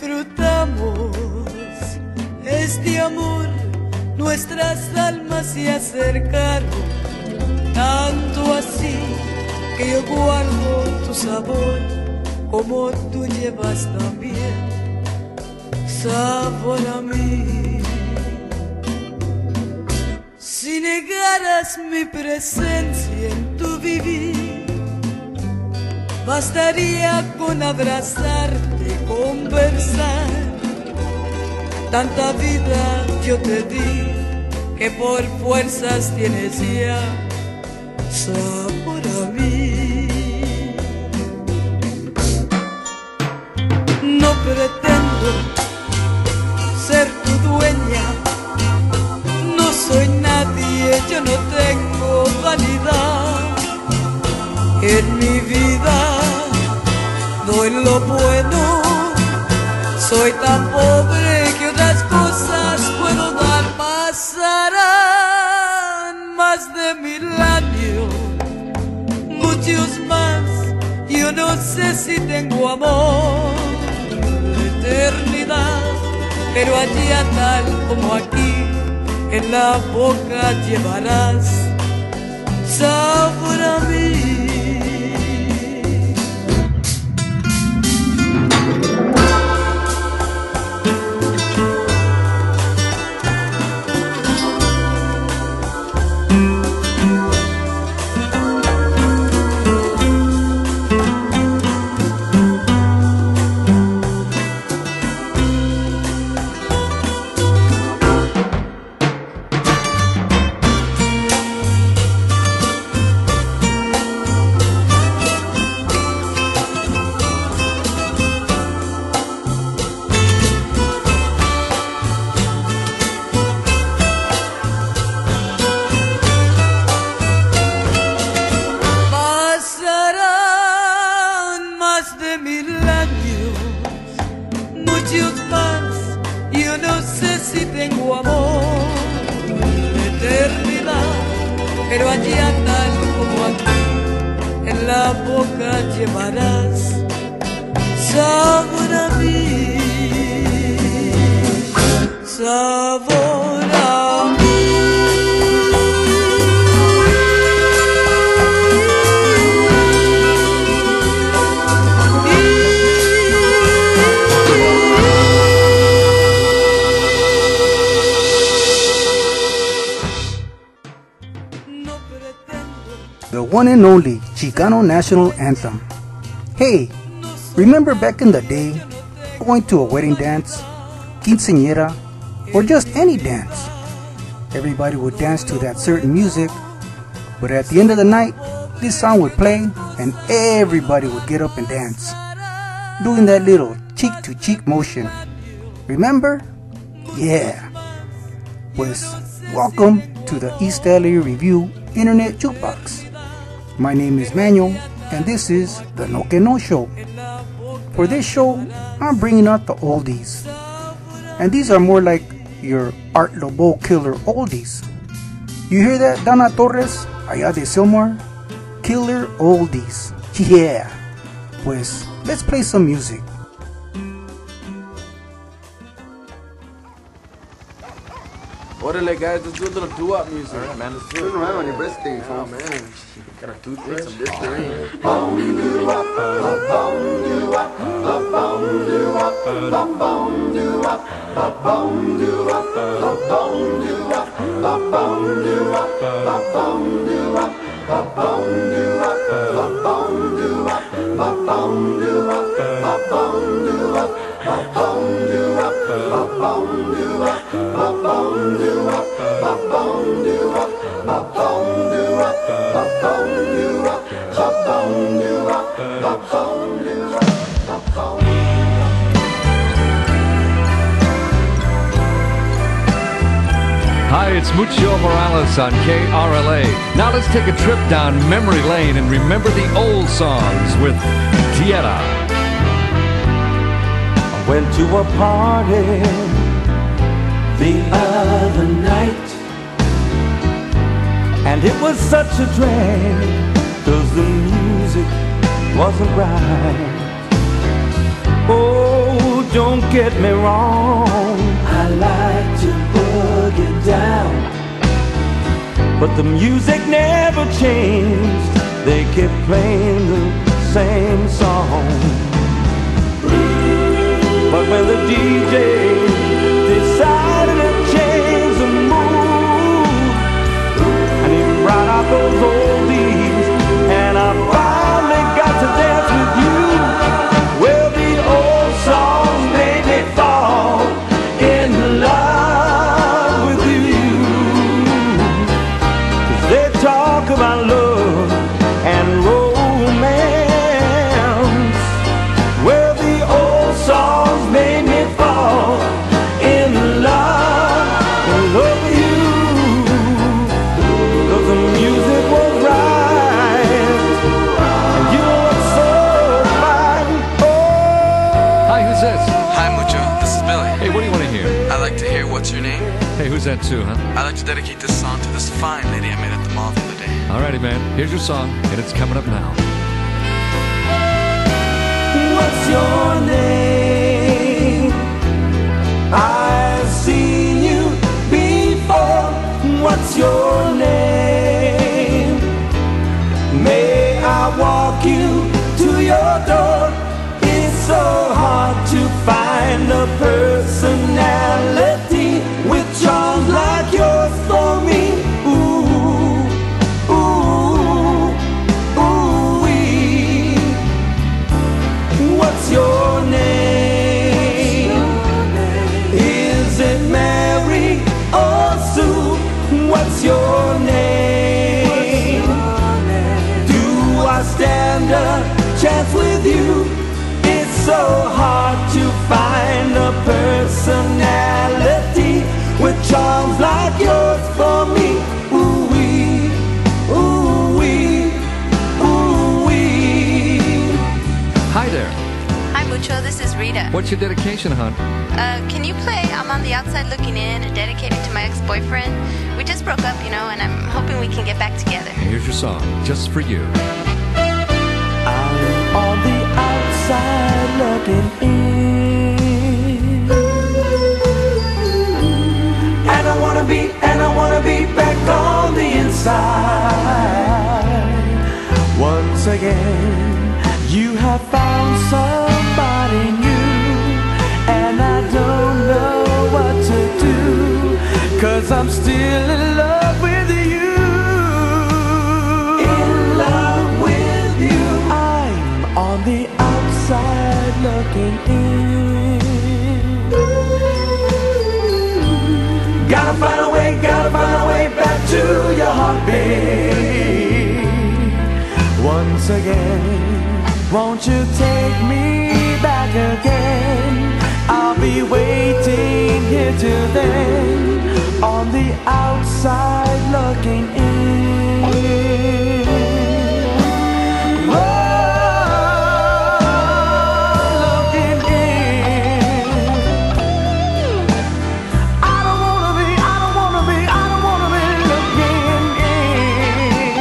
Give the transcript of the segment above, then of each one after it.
disfrutamos este amor, nuestras almas se acercaron, tanto así que yo guardo tu sabor, como tú llevas también sabor a mí. Si negaras mi presencia en tu vivir, bastaría con abrazarte, conversar. Tanta vida yo te di que por fuerzas tienes ya sabor a mí. No pretendo ser tu dueña, no soy nadie, yo no tengo vanidad. En mi vida doy lo bueno, soy tan pobre que otras cosas puedo dar. Pasarán más de 1000 años, muchos más, yo no sé si tengo amor de eternidad, pero allá tal como aquí, en la boca llevarás sabor a mí. Pero allá tal como aquí, en la boca llevarás sabor a mí, sabor a mí. The one and only Chicano National Anthem. Hey, remember back in the day, going to a wedding dance, quinceañera, or just any dance? Everybody would dance to that certain music, but at the end of the night, this song would play and everybody would get up and dance, doing that little cheek-to-cheek motion. Remember? Yeah. Pues, welcome to the East LA Review Internet Jukebox. My name is Manuel, and this is the No Que No Show. For this show, I'm bringing out the oldies. And these are more like your Art Lobo killer oldies. You hear that, Dana Torres, allá de Silmar? Killer oldies. Yeah. Pues, let's play some music. Orderly, guys, let's do a little doo-wop music. All right, man, let's do it. Turn around on your birthday, oh, man. Got our toothpicks. Some Listerine. Hi, it's Mucho Morales on KRLA. Now let's take a trip down memory lane and remember the old songs with Tierra. I went to a party the other night, and it was such a drag, 'cause the music wasn't right. Oh, don't get me wrong, I like to boogie down. But the music never changed, they kept playing the same song. But when the DJ decided to change the mood, and he brought out those oldies, and I finally got to dance with you. Well, the old songs made me fall in love with you. 'Cause they talk about love and romance. Well, the old songs made me fall in love with you. 'Cause the music was right, and you look so fine. Oh. Hi, who's this? Hi, Mucho. This is Billy. Hey, what do you want to hear? I like to hear What's Your Name. Hey, who's that too, huh? I like to dedicate this song to this fine lady I met at the mall the other day. Alrighty, man. Here's your song, and it's coming up now. What's your name? I've seen you before. What's your name? May I walk you to your door? It's so hard to find a personality with charms like yours for me. Ooh, ooh, ooh-wee. What's your name? Is it Mary or Sue? What's your name? Do I stand a chance with you? It's so hard to find a personality with charms like yours for me. Ooh-wee, ooh-wee, ooh-wee. Hi there. Hi, Mucho. This is Rita. What's your dedication, hon? Can you play I'm on the Outside Looking In and dedicated to my ex-boyfriend? We just broke up, and I'm hoping we can get back together. And here's your song, just for you. I'm on the outside looking in, and I wanna be back on the inside. Once again, you have found somebody new, and I don't know what to do, 'cause I'm still in love with you. In love with you. I'm on the outside looking in. Gotta find a way back to your heartbeat. Once again, won't you take me back again? I'll be waiting here till then, on the outside looking in. Oh, looking in. I don't wanna be looking in.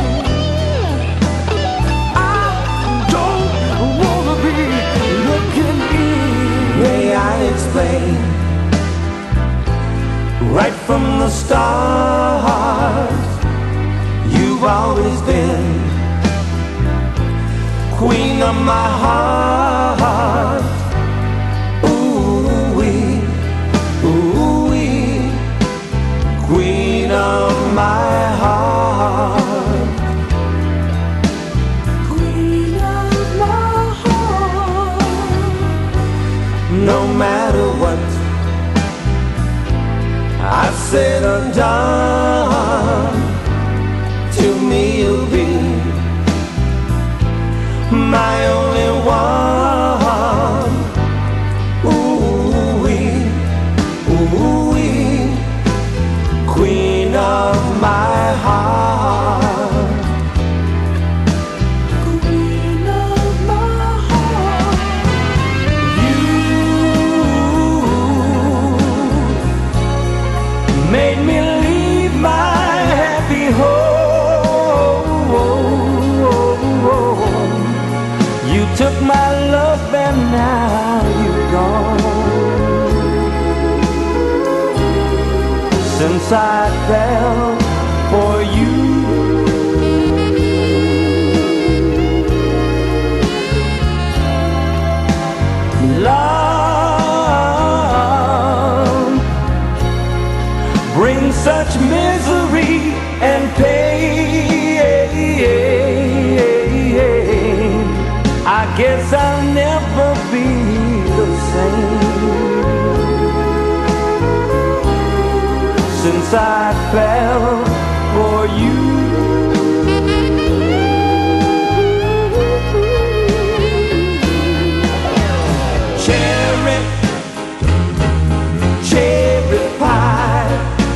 I don't wanna be looking in. May I explain? Right from the start, you've always been queen of my heart. Ooh-wee, ooh-wee, queen of my heart. Queen of my heart. No matter what I've said or done, to me you'll be my only one. Ooh-wee, ooh-wee, queen of my heart. Queen of my heart. You made me leave my happy home. You took my love and now you're gone. since I fell for you. Love brings such misery and pain. I guess I'll never be the same since I fell for you. Cherry, cherry pie,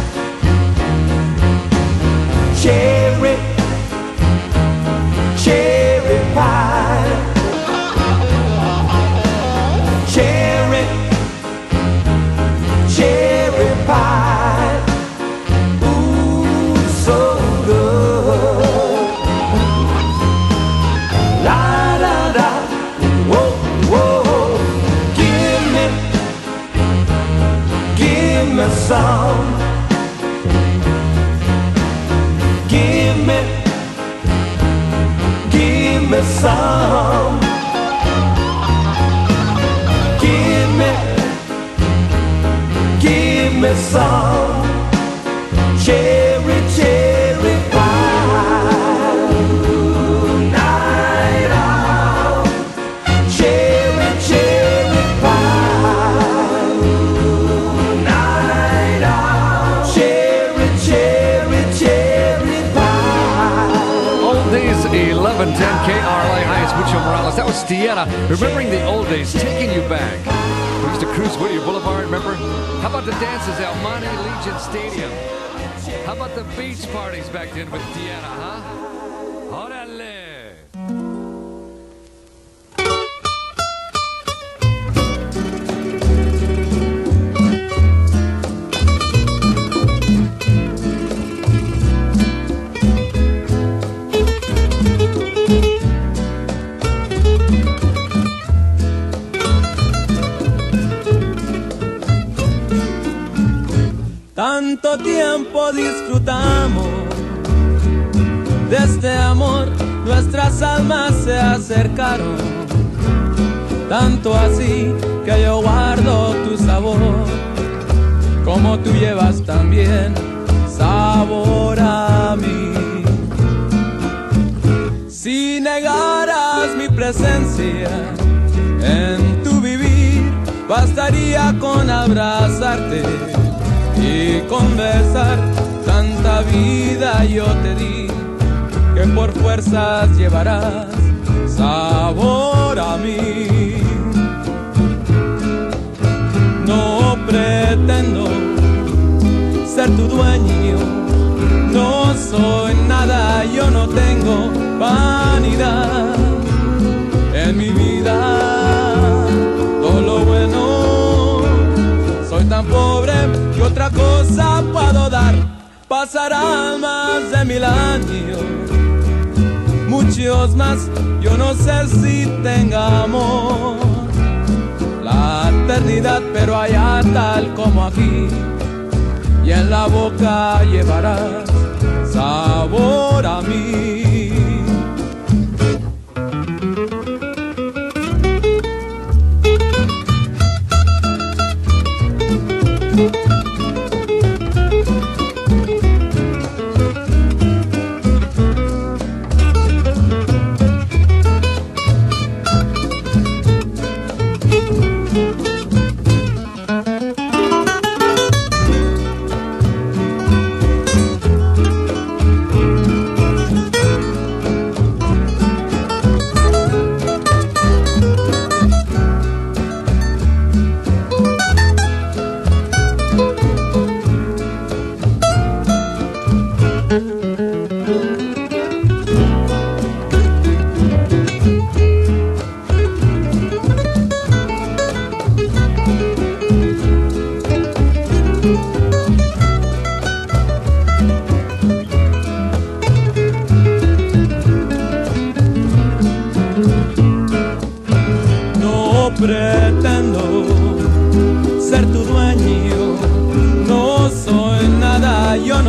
cherry, cherry pie, cherry, cherry pie, ooh, so good. La da da, whoa, whoa, give me some. Give me some. Give me some cherry, cherry pie. Night out, cherry, cherry pie. Night out, cherry, cherry, cherry pie. Old days, 1110 KRLA. Hi, it's Mucho Morales. That was Tieta. Remembering the old days, taking you back. We used to cruise Whittier Boulevard, remember? How about the dances at Monte Legion Stadium? How about the beach parties back then with Tieta, huh? Orale! Tanto tiempo disfrutamos de este amor, nuestras almas se acercaron, tanto así que yo guardo tu sabor, como tú llevas también sabor a mí. Si negaras mi presencia en tu vivir, bastaría con abrazarte y con besar. Tanta vida yo te di que por fuerzas llevarás sabor a mí. No pretendo ser tu dueño, no soy nada, yo no tengo vanidad en mi vida. Todo lo bueno, soy tan pobre que otra cosa puedo dar. Pasarán más de 1000 años, muchos más, yo no sé si tengamos la eternidad, pero allá tal como aquí, y en la boca llevarás sabor a mí.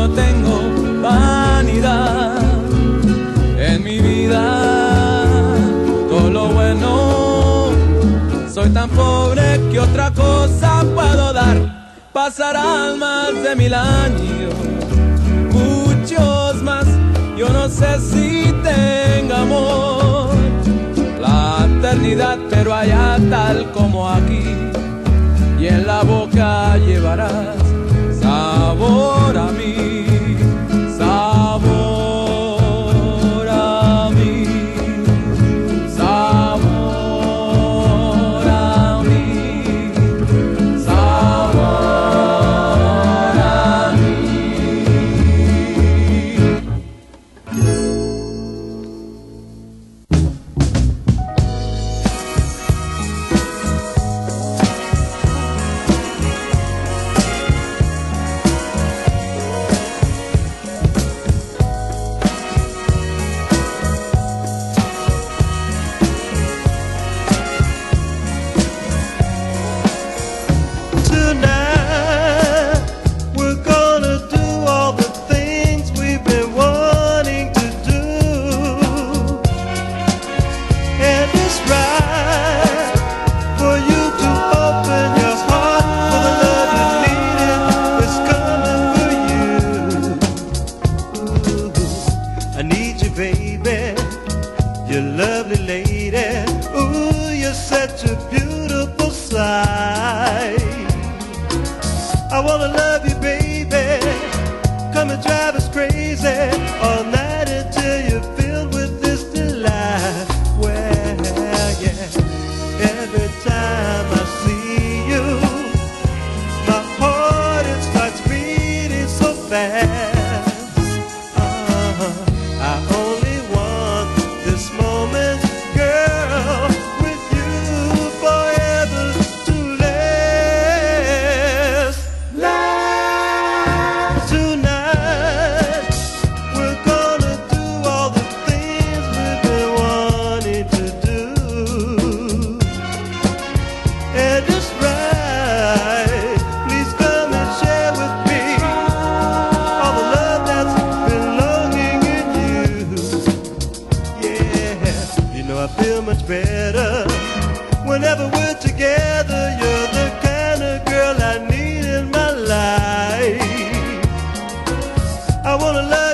no tengo vanidad en mi vida, todo lo bueno. Soy tan pobre que otra cosa puedo dar. Pasarán más de 1000 años, muchos más. Yo no sé si tenga amor la eternidad, pero allá tal como aquí, y en la boca llevarás sabor a mí, sabor a mí, sabor a mí, sabor a mí. I wanna love